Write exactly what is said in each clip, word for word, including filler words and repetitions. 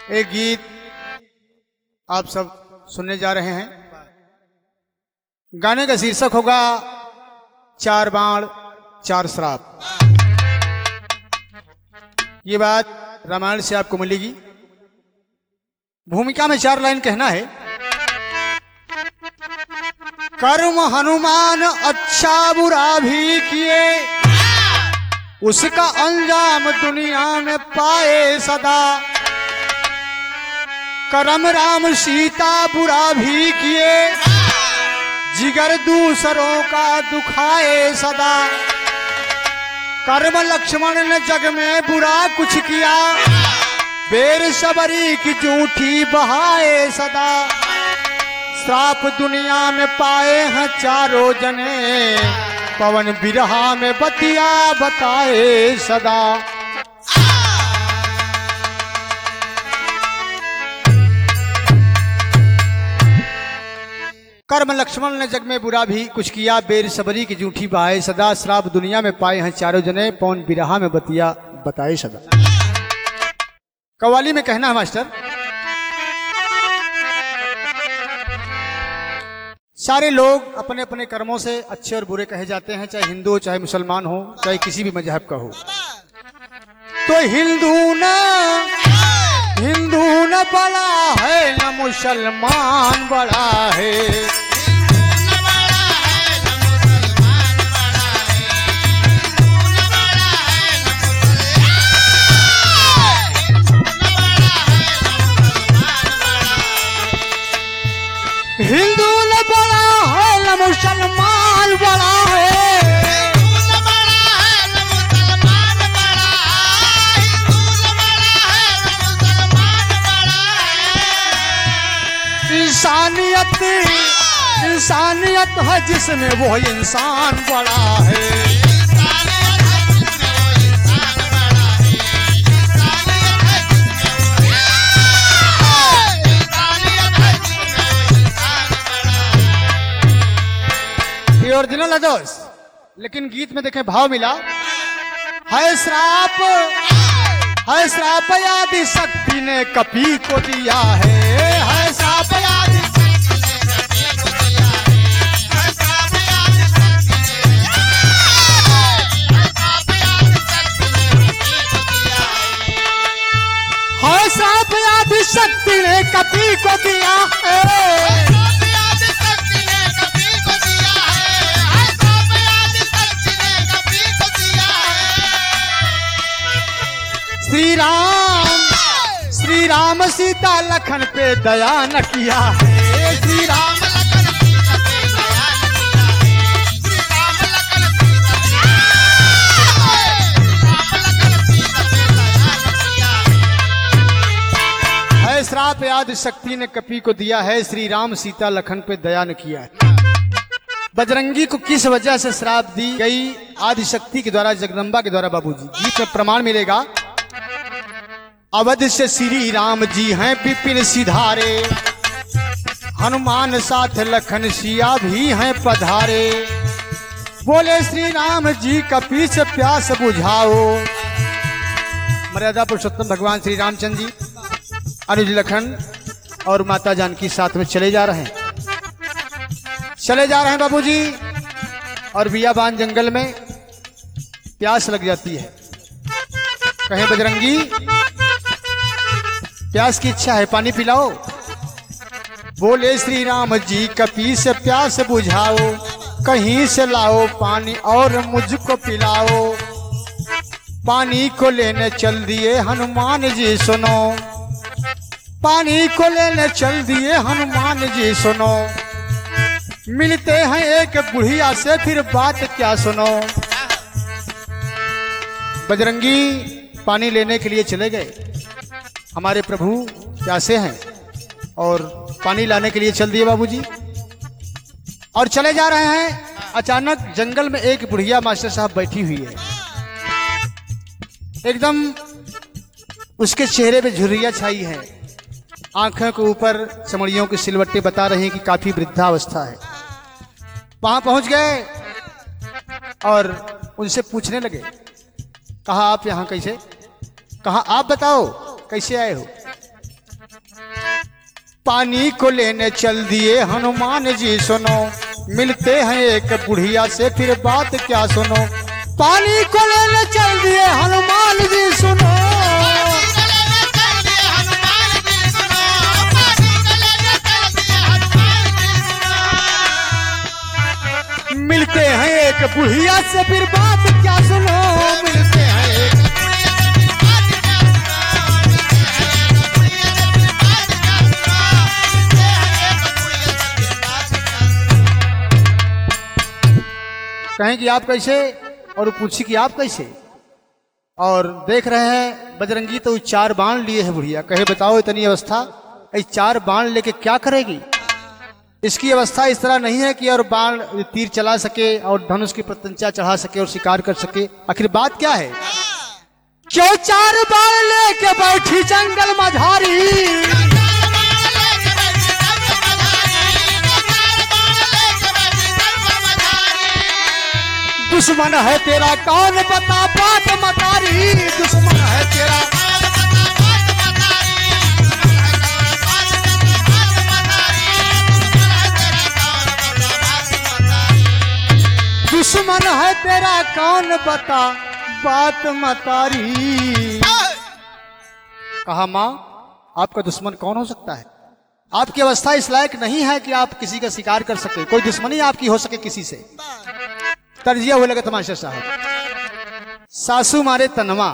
एक गीत आप सब सुनने जा रहे हैं। गाने का शीर्षक होगा चार बाण चार श्राप। ये बात रामायण से आपको मिलेगी। भूमिका में चार लाइन कहना है। कर्म हनुमान अच्छा बुरा भी किए, उसका अंजाम दुनिया में पाए सदा। करम राम सीता बुरा भी किए, जिगर दूसरों का दुखाए सदा। कर्म लक्ष्मण ने जग में बुरा कुछ किया, बेर सबरी की जूठी बहाए सदा। श्राप दुनिया में पाए हैं चारों जने, पवन बिरहा में बतिया बताए सदा। कर्म लक्ष्मण ने जग में बुरा भी कुछ किया, बेर सबरी की जूठी बहाए सदा। श्राप दुनिया में पाए हैं चारों जने, पवन बिरहा में बतिया बताए सदा। कव्वाली में कहना है मास्टर। सारे लोग अपने अपने कर्मों से अच्छे और बुरे कहे जाते हैं, चाहे हिंदू हो, चाहे मुसलमान हो, चाहे किसी भी मजहब का हो। तो हिंदू न हिंदू न बड़ा है, न मुसलमान बड़ा है। हिंदू न बड़ा है, न मुसलमान बड़ा है। इंसानियत इंसानियत है जिसमें वो इंसान बड़ा है। ये ओरिजिनल है दोस्त, लेकिन गीत में देखें भाव मिला है। श्राप है श्राप आदि शक्ति ने कपी को दिया है। है श्राप आदि है श्राप आदि शक्ति ने कपी को दिया है। श्री राम श्री राम सीता लखन पे दया न किया है। श्री राम लखन सीता पे दया न किया है। श्री राम लखन सीता पे दया न किया है। श्राप आदि शक्ति ने कपी को दिया है, श्री राम सीता लखन पे दया न किया है। बजरंगी को किस वजह से श्राप दी गई? आदि शक्ति के द्वारा, जगदम्बा के द्वारा। बाबूजी गीत में प्रमाण मिलेगा। अवध से श्री राम जी हैं विपिन सिधारे, हनुमान साथ लखन सिया भी हैं पधारे। बोले श्री राम जी कपी से प्यास बुझाओ। मर्यादा पुरुषोत्तम भगवान श्री रामचंद्र जी अनुज लखन और माता जानकी साथ में चले जा रहे हैं चले जा रहे हैं बाबूजी। और बियाबान जंगल में प्यास लग जाती है। कहें बजरंगी प्यास की इच्छा है, पानी पिलाओ। बोले श्री राम जी कपी से प्यास बुझाओ, कहीं से लाओ पानी और मुझको पिलाओ। पानी को लेने चल दिए हनुमान जी सुनो, पानी को लेने चल दिए हनुमान जी सुनो। मिलते हैं एक बुढ़िया से फिर बात क्या सुनो। बजरंगी पानी लेने के लिए चले गए। हमारे प्रभु प्यासे हैं और पानी लाने के लिए चल दिए बाबूजी और चले जा रहे हैं। अचानक जंगल में एक बुढ़िया मास्टर साहब बैठी हुई है। एकदम उसके चेहरे पे झुर्रियां छाई है, आंखों के ऊपर चमड़ियों के सिलवट्टे बता रहे हैं कि काफी वृद्धावस्था है। वहां पहुंच गए और उनसे पूछने लगे, कहा आप यहाँ कैसे, कहा आप बताओ कैसे आए हो। पानी को लेने चल दिए हनुमान जी सुनो, मिलते हैं एक बुढ़िया से फिर बात क्या सुनो। पानी को लेने चल दिए हनुमान जी सुनो, मिलते हैं एक बुढ़िया से फिर बात क्या सुनो। मिलते हैं एक कहें कि आप कैसे, और पूछी कि आप कैसे, और देख रहे हैं बजरंगी तो चार बाण लिए है बुढ़िया। कहे बताओ इतनी अवस्था, ये चार बाण लेके क्या करेगी। इसकी अवस्था इस तरह नहीं है कि और बाण तीर चला सके और धनुष की प्रत्यंचा चढ़ा सके और शिकार कर सके। आखिर बात क्या है, क्यों चार बाण लेके बैठी जंगल मझारी। दुश्मन है तेरा कौन बता बात मतारी, दुश्मन है तेरा दुश्मन है तेरा कौन बता बात मतारी। कहा माँ आपका दुश्मन कौन हो सकता है, आपकी अवस्था इस लायक नहीं है कि आप किसी का शिकार कर सके, कोई दुश्मनी आपकी हो सके किसी से। तर्जिया हुए लगा तमाशा साहब। सासू मारे तनवा,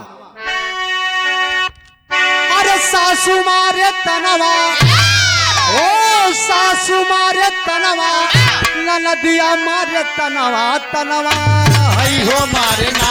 अरे सासू मारे तनवा, ओ सासू मारे तनवा, ननदिया मारे तनवा, तनवा हई हो मारे ना,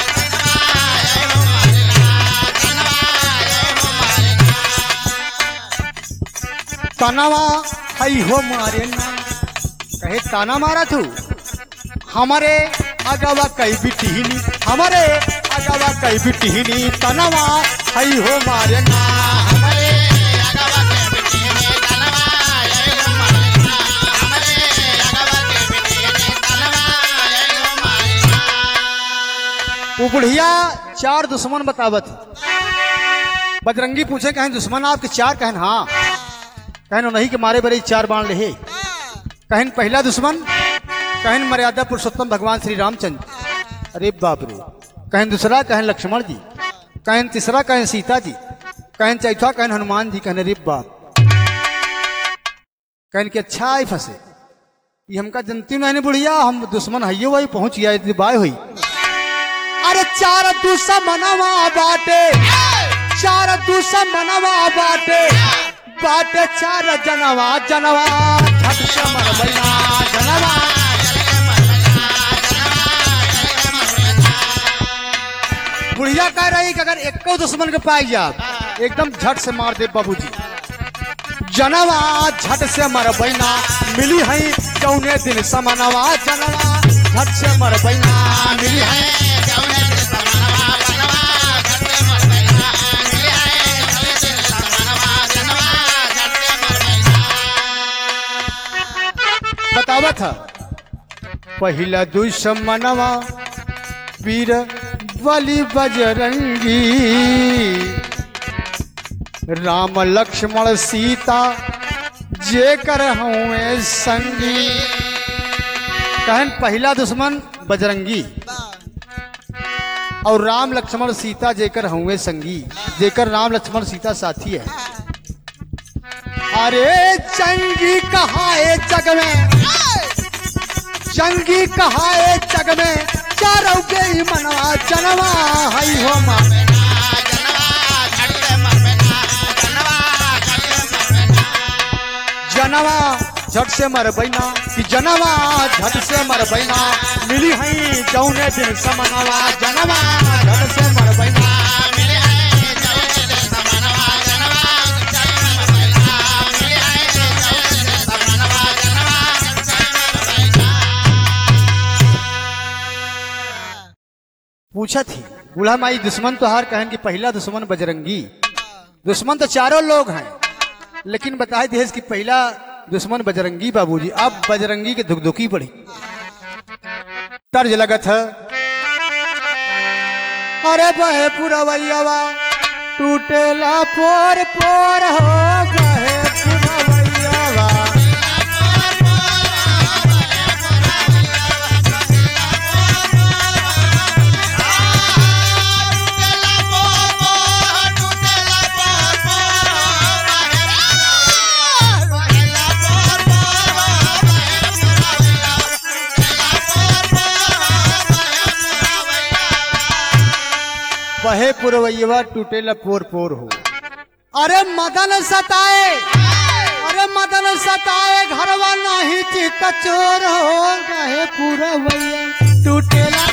तनवा हई हो मारे ना। कहे ताना मारा तू, हमारे अगवा कई बिटिहनी, हमारे अगवा कई बिटिहनी, तनवा हई हो मारे ना, हमारे अगवा कई बिटिहनी, तनवा हई हो मारे ना, हमारे अगवा कई बिटिहनी, तनवा हई हो मारे ना। वो बुढ़िया चार दुश्मन बतावत। बजरंगी पूछे कहें दुश्मन आपके चार, कहन हाँ, कहन नहीं के मारे बड़े चार बाण ले। कहन पहला दुश्मन कहन मर्यादा पुरुषोत्तम भगवान श्री रामचंद्र, अरे बाप रे। कहन दूसरा कहन लक्ष्मण जी, कहन तीसरा कहन सीता जी, कहन चौथा कहन हनुमान जी। कहन अरे बाप, कहन के अच्छा आई फंसे, ये हमका जनती नहीं बुढ़िया, हम दुश्मन हइयो वही पहुंच गया बाय हुई। अरे चार दुश्मनवा बाटे, चार दुश्मनवा बाटे, बाटे चार जनवा, जनवा झट से मर बैना, जनवा बुढ़िया कह रही कि अगर एक दुश्मन के पाई जा एकदम झट से मार दे बाबूजी। जनवा झट से मर बैना, मिली है जौने दिन समनवा, जनवा झट से मर बैना, मिली है जौने दिन समनवा, जनवा झट से मर बैना, मिली है जौने दिन समनवा, जनवा झट से मर बैना। बतावत है पहला दुश्मनवा वीर बलि बजरंगी, राम लक्ष्मण सीता जेकर हुए संगी। कहन पहला दुश्मन बजरंगी और राम लक्ष्मण सीता जेकर हुए संगी, जेकर राम लक्ष्मण सीता साथी है। अरे चंगी कहाए जग में, चंगी कहाए जग में, चारों गई मनवा, जनवा हई हो मारे ना, जनवा झट से मर बैना, जनवा झट से मर बैना, जनवा झट से मर बैना, कि जनवा झट से मर बैना, मिली है जौने दिन समनवा, जनवा झट से मर बैना, मिली है जौने दिन समनवा, जनवा झट से मर बैना, मिली है जौने दिन समनवा, जनवा झट से मर बैना। पूछा थी बूढ़ा माई दुश्मन तो हार, कहन कि पहला दुश्मन बजरंगी। दुश्मन तो चारों लोग हैं, लेकिन बताए देश की पहला दुश्मन बजरंगी बाबूजी। अब बजरंगी की धुकधुकी पड़ी, तर्ज लगत है। अरे बहे पुरवैया टूटेला पोर पोर हो, बहे पुरवैया कहे पुरवैया टूटेला पोर पोर हो। अरे मदन सताए, अरे मदन सताए घरवा नहीं चित चोर हो, कहे पुरवैया टूटेला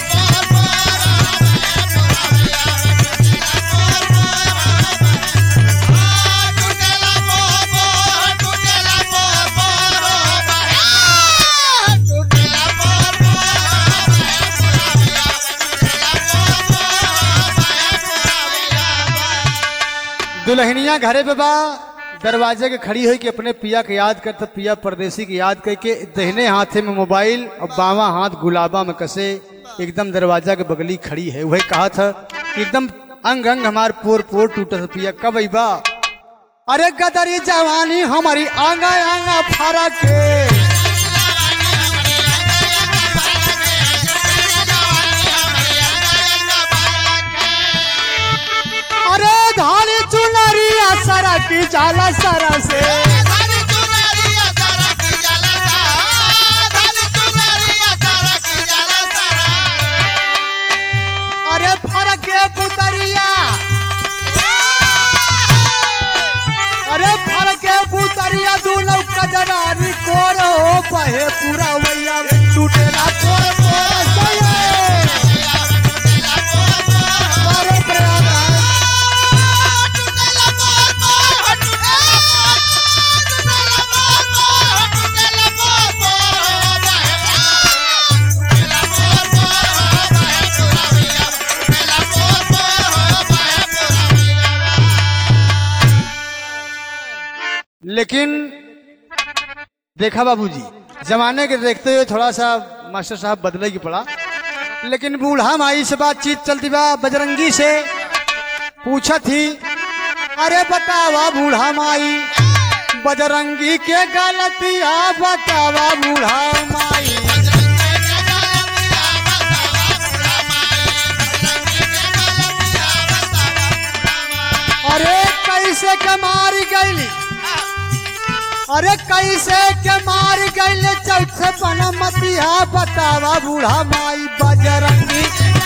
दुल्हनिया घरे पे बा दरवाजे के खड़ी हुई कि अपने पिया के याद करता, पिया परदेसी की याद करके दहने हाथे में मोबाइल और बावा हाथ गुलाबा में कसे एकदम दरवाजा के बगली खड़ी है। वही कहा था एकदम अंग अंग हमार पोर पोर टूटा। पिया कब आई बा? अरे गदरी जवानी हमारी आंगा आंगा फारा के, अरे धानी चुनरिया सरा की जाला सरा से, अरे फरक के पुतरिया, अरे फरक के पुतरिया दूनो कजरानी कोर हो, पहे पूरा वैया टूटेला पोर पोर सये। लेकिन देखा बाबूजी जमाने के देखते हुए थोड़ा सा मास्टर साहब बदले की पड़ा। लेकिन बूढ़ा माई से बातचीत चलती बा, बजरंगी से पूछा थी, अरे बतावा बूढ़ा माई बजरंगी के गलतिया, बतावा बूढ़ा माई। अरे कैसे के मारी गईली, अरे कैसे के मार गईल चौथे बनमतिया, बतावा बूढ़ा माई बजरंगी।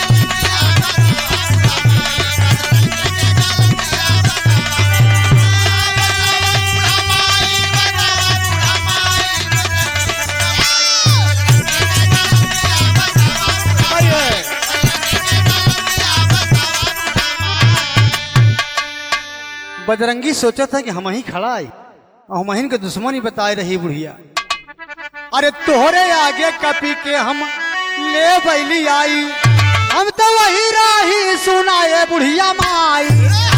बजरंगी सोचा था कि हम ही खड़ा आई और हम के दुश्मनी बताए रही बुढ़िया। अरे तोहरे आगे कपी के हम ले बैली आई, हम तो वही राही सुनाए बुढ़िया माई।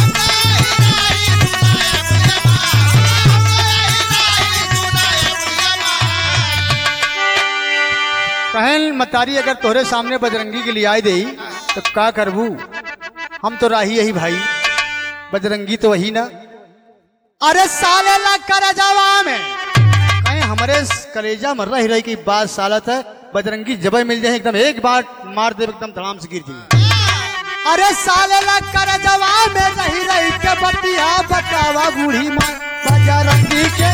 कहन मतारी अगर तोहरे सामने बजरंगी के लिए आए दे तो का करबू, हम तो राही यही भाई, बजरंगी तो वही ना। अरे साले ला करजवा में कहीं हमारे कलेजा मर रही रही की बात सालत है, बजरंगी जब मिल जाए एकदम एक बार मार दे एकदम धड़ाम से गिर जाए। अरे साले ला करजवा में रही रही के बतिया, बतावा बूढ़ी माँ बजरंगी के।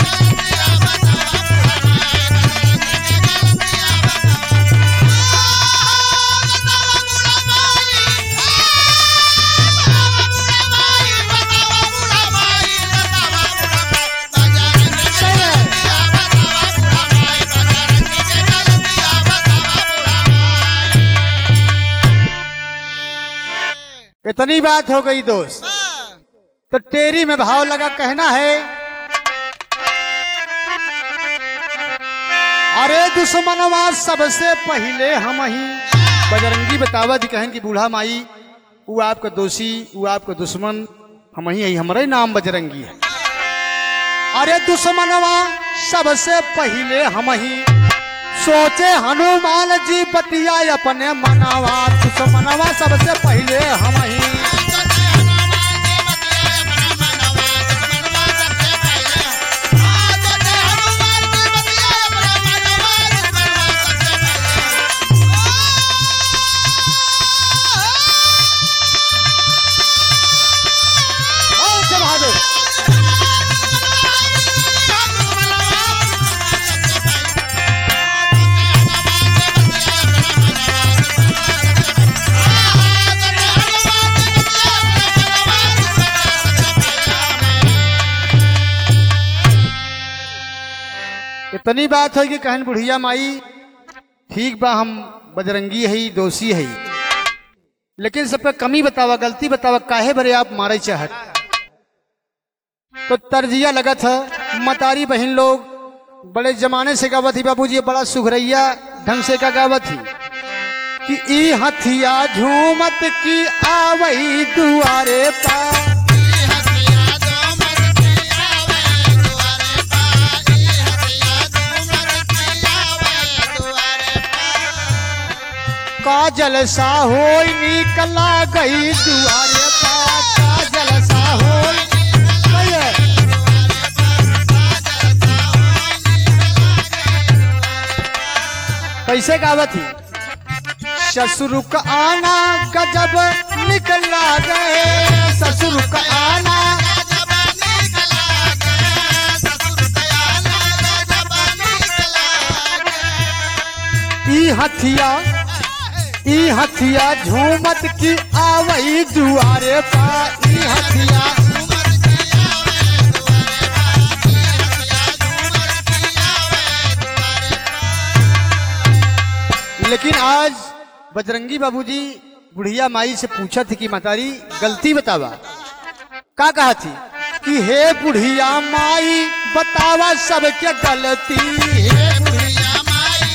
इतनी बात हो गई दोस्त, तो तेरी में भाव लगा कहना है, अरे दुश्मनवा सबसे पहले हम ही। बजरंगी बतावा दी कहन की बूढ़ा माई वो आपका दोषी, वो आपका दुश्मन हम ही है, हमारा ही नाम बजरंगी है। अरे दुश्मनवा सबसे पहले हम ही, सोचे हनुमान जी बतिया अपने मनावा, दुश्मनवा सबसे पहले हम ही। इतनी बात है कि कहन बुढ़िया माई ठीक बा, हम बजरंगी है, दोषी है, लेकिन सब पे कमी बतावा, गलती बतावा, काहे भरे आप मारे चाहत। तो तर्जिया लगा था, मतारी बहन लोग बड़े जमाने से गावत थी, बाबूजी बड़ा सुघरैया ढंग से का गावत थी कि ई हथिया झूमत की आवई दुआरे पा, काजल सा होई निकला गई दुआरे पा, काजल सा होई कैसे गावत थी, ससुर का आना गजब निकला गए, ससुर का आना ई हथिया ई हथिया झूमत की आवई दुआरे पा, ई हथिया। लेकिन आज बजरंगी बाबूजी बुढ़िया माई से पूछा थी कि मातारी गलती बतावा, का कहा थी कि हे बुढ़िया माई बतावा सबके गलती, हे बुढ़िया माई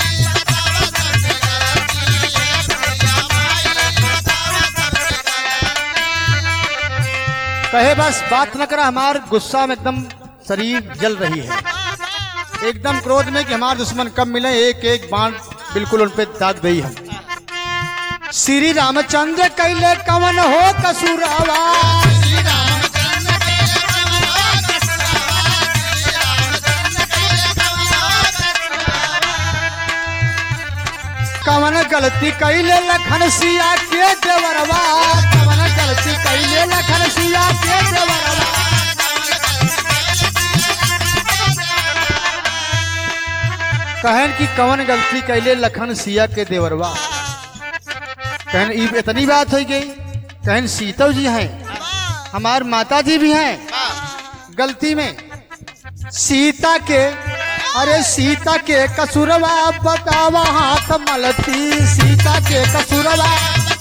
कहे बस बात न करा, हमार गुस्सा में एकदम शरीर जल रही है, एकदम क्रोध में कि हमारे दुश्मन कब मिले, एक एक बाण बिल्कुल उन पे दाग गई हम। श्री रामचंद्र कैले कवन हो कसूरावा, कवन गलती कैले लखन सिया के देवरवा, कवन गलती कैले लखन सिया के देवरवा। कहन की कवन गलती कैले लखन सिया के देवरवा, कहन इतनी बात हो गई, कहन सीता जी हैं, हमार माता जी भी हैं, गलती में सीता के, अरे सीता के कसूरवा बतावा हाथ मलती, सीता के कसूरवा।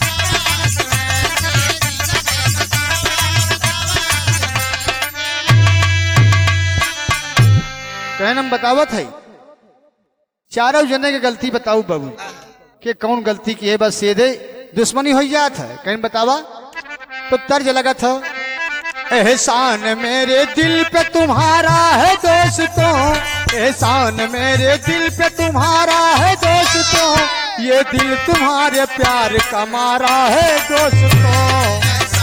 कहन हम बतावत है, चारों जने के गलती बताऊ बाबू के कौन गलती की है, बस सीधे दुश्मनी हो जात है। कहीं बतावा तो तर्ज लगा था, एहसान मेरे दिल पे तुम्हारा है दोस्तों, एहसान मेरे दिल पे तुम्हारा है दोस्तों, ये दिल तुम्हारे प्यार का मारा है दोस्तों।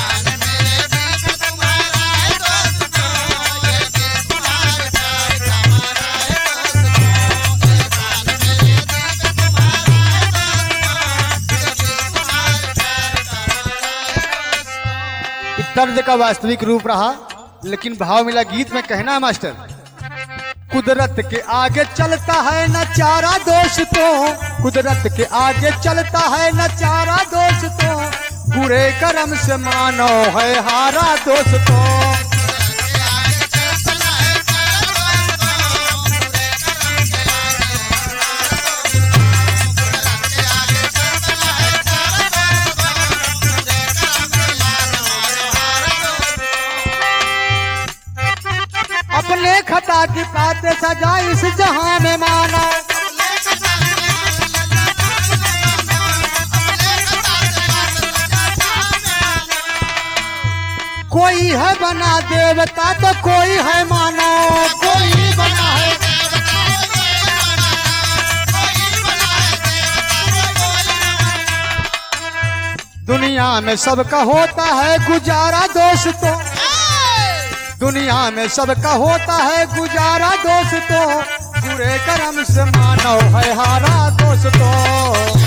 दर्द का वास्तविक रूप रहा, लेकिन भाव मिला गीत में। कहना मास्टर, कुदरत के आगे चलता है न चारा दोस्तों, कुदरत के आगे चलता है न चारा दोस्तों, बुरे कर्म से मानो है हारा दोस्तों। अपने खता की पाते सजा इस जहां में मानो, कोई है बना देवता तो कोई है मानो, कोई बना है दुनिया में सबका होता है गुजारा दोस्तों, दुनिया में सबका होता है गुजारा दोस्तों, बुरे कर्म से मानो है हारा दोस्तों।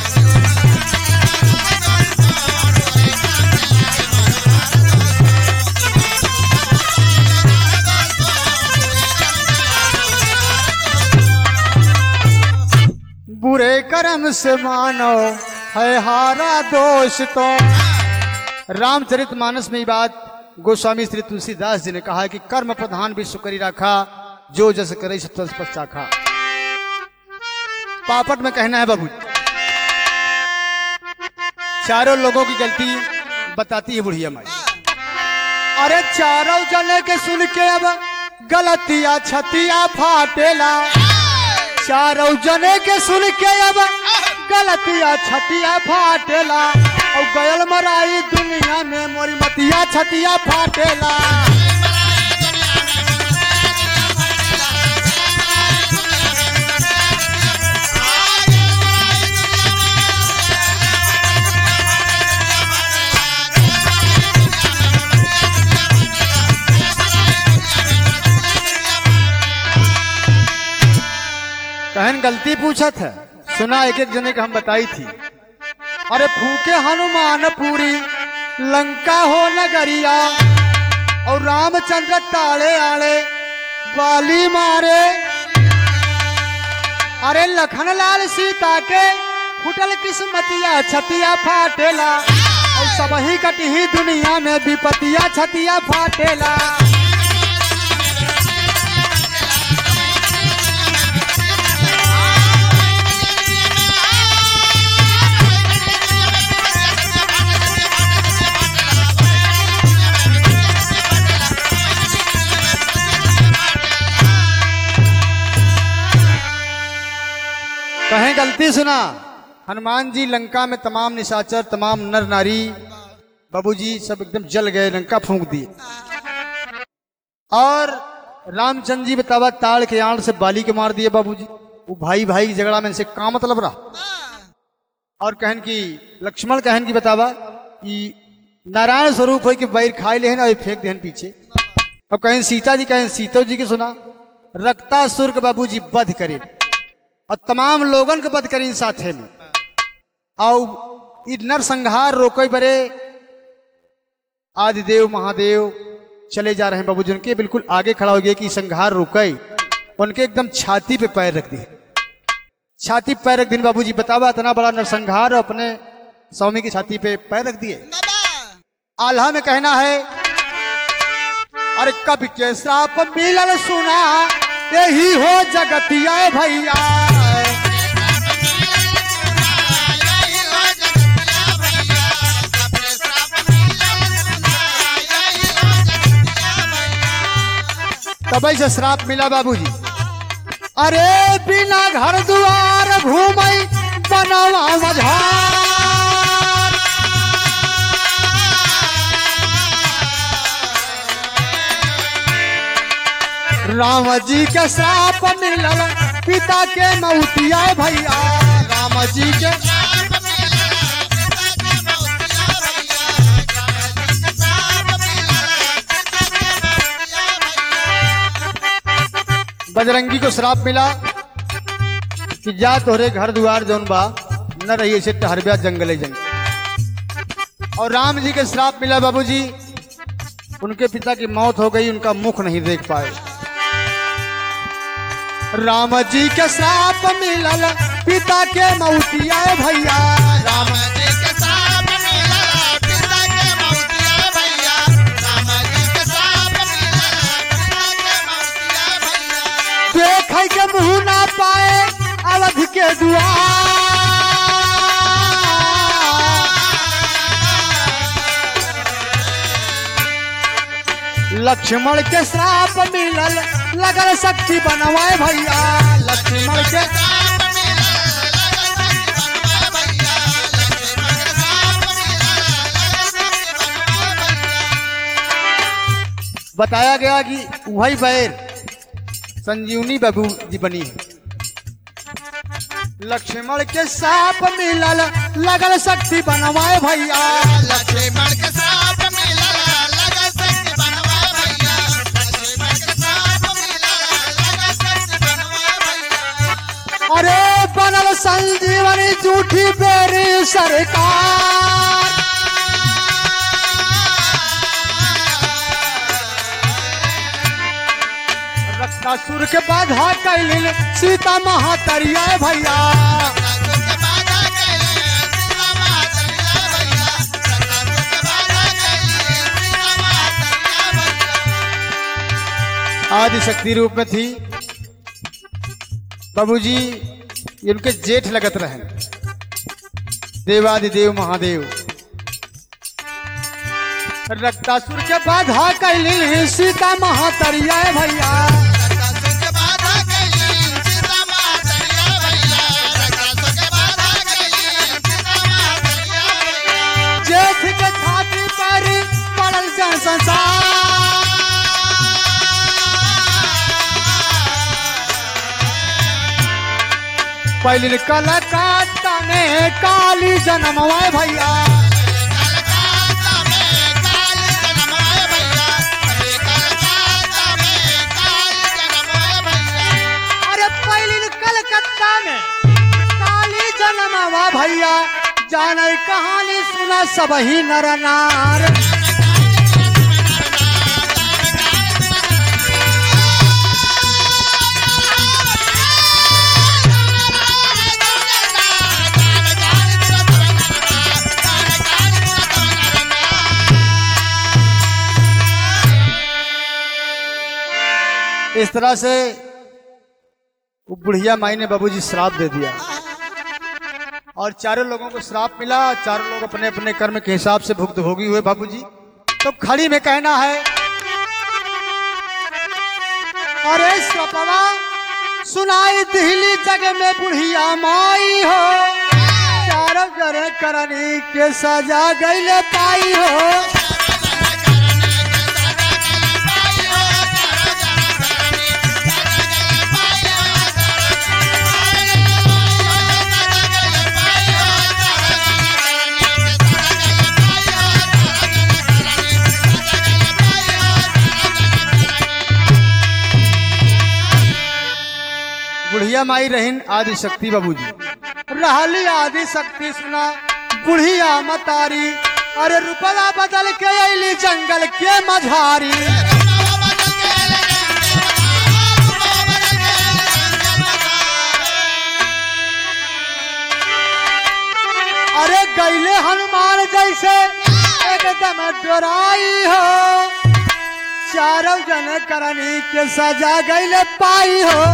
बुरे कर्म से मानो है हारा दोस्तों। रामचरितमानस में ये बात गोस्वामी श्री तुलसीदास जी ने कहा है कि कर्म प्रधान विश्व करी रखा, जो जस करे सो तस पश्चाखा। पापट में कहना है बाबू। चारों लोगों की गलती बताती है बुढ़िया माई। अरे चारों जने के सुन के अब गलतिया छतिया फाटेला। चारों जने के सुन के अब गलतिया छतिया फाटेला। और गयल मराई दुनिया में मोरी मतिया छतिया फाटेला। कहन गलती पूछा था, सुना एक एक जने का हम बताई थी। अरे फूके हनुमान पूरी लंका हो नगरिया। और रामचंद्र ताले आले बाली मारे। अरे लखन लाल सीता के फुटल किस्मतिया छतिया फाटेला। और सबही कटही दुनिया में विपतिया छतिया फाटेला। कहें गलती सुना। हनुमान जी लंका में तमाम निशाचर तमाम नर नारी बाबूजी सब एकदम जल गए, लंका फूंक दिए। और रामचंद्र जी बतावा ताड़ के आड़ से बाली के मार दिए बाबूजी। वो भाई भाई की झगड़ा में से का मतलब रहा। और कहन की लक्ष्मण कहन की बतावा कि नारायण स्वरूप हो कि बैर खाए ले और फेंक देन पीछे। और कहें सीता जी कहें सीतो जी के सुना रक्तासुर के बाबूजी वध करे और तमाम लोगन के वध करी साथे में। और नर संहार रोके बरे आदिदेव महादेव चले जा रहे हैं बाबूजी। उनके बिल्कुल आगे खड़ा हो गया कि संहार रुके। उनके एकदम छाती पे पैर रख दिए, छाती पे पैर रख दिए बाबूजी। बतावा इतना बड़ा नरसंहार अपने स्वामी की छाती पे पैर रख दिए। आल्हा में कहना है अरे कभी के श्राप मिलल सुना यही हो जगतिया भैया। तब से श्राप मिला बाबूजी। अरे बिना घर द्वार घूमई बनवा मझार। राम जी के श्राप मिलल पिता के मौतिया भैया। राम जी के बजरंगी को श्राप मिला कि जा तोहरे घर द्वार जौन बा न रही से टहरबिया जंगले जंगल। और राम जी के श्राप मिला बाबूजी, उनके पिता की मौत हो गई, उनका मुख नहीं देख पाए। राम जी के श्राप मिलल पिता के मौतिया भैया। राम जी के श्राप मिलल पिता के मौतिया भैया। राम जी के श्राप मिलल पिता के मौतिया भैया। देख के मुंह ना पाए अवध के द्वार। लक्ष्मण के श्राप मिलल लगल शक्ति बनवाए भैया। लक्ष्मण के श्राप मिलल लगल शक्ति बनवाए भैया। लक्ष्मण के श्राप मिलल लगल शक्ति बनवाए भैया। बताया गया कि वही बैर संजीवनी बाबू जी बनी है। लक्ष्मण के श्राप मिलल लगल शक्ति बनवाए भैया। लक्ष्मण के श्राप मिलल लगल शक्ति बनवाए भैया। लक्ष्मण के श्राप मिलल लगल शक्ति बनवाए भैया। अरे बनल संजीवनी झूठी बेरी सरकार। रक्तासुर के बाधा कैलिल सीता महातरिया भैया। आदि शक्ति रूप में थी बाबूजी। ये उनके जेठ लगत रहे। देवादिदेव महादेव रक्तासुर के बाधा कैली सीता महातरिया भैया। जेठ के छाती पर पड़ल संसार, पहले कलकत्ता में काली जन्मवा भैया। अरे पहले कलकत्ता में काली जन्मवा भैया, जाने कहानी सुना सब ही नर नार। इस तरह से वो बुढ़िया माई ने बाबूजी श्राप दे दिया और चारों लोगों को श्राप मिला। चारों लोग अपने अपने कर्म के हिसाब से भुक्त भोगी हुए बाबूजी। तो खड़ी में कहना है, अरे सपवा सुनाई दिल्ली जग में बुढ़िया माई हो, चारों जरे करनी के सजा गईले पाई हो। बुढ़िया माई रहीन आदि शक्ति बाबूजी, रहली आदि शक्ति सुना बुढ़िया मतारी। अरे रुपया बदल के अली जंगल के मझारी। अरे गैले हनुमान जैसे एकदम डराई हो, चारों जन करनी के सजा गैले पाई हो।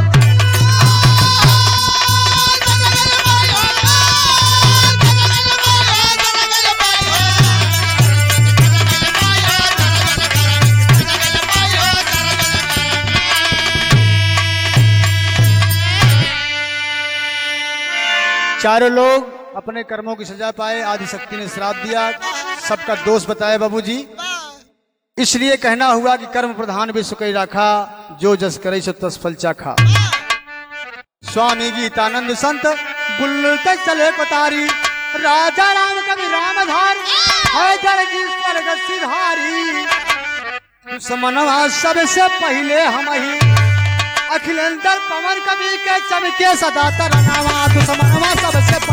चारों लोग अपने कर्मों की सजा पाए। आदि शक्ति ने श्राप दिया, सबका दोष बताया बाबूजी। इसलिए कहना हुआ कि कर्म प्रधान विश्व कई राखा, जो जस करे सो तस फल चाखा। स्वामी गीतानंद संत बुल्लुल तक चले कोतारी, राजा राम कवि रामधार हैदर की स्वर्ग सिधारी। दुश्मनवा सबसे पहले हम ही, अखिलेंद्र पवन कवि के चमके सदा तरनावा। दुश्मनवा सबसे